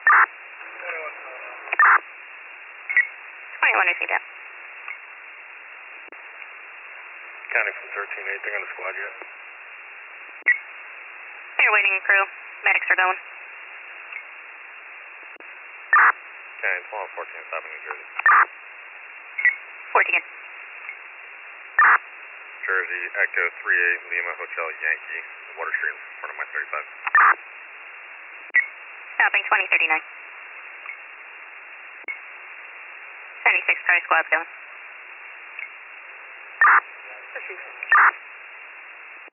21 received out. County from 13, anything on the squad yet? They're waiting, crew. Medics are going. County 12, 14, 7, New Jersey. 14. Jersey, Echo 38, Lima Hotel Yankee, Water Street in front of my 35. Stopping 2039. 76 car squad's going. Received.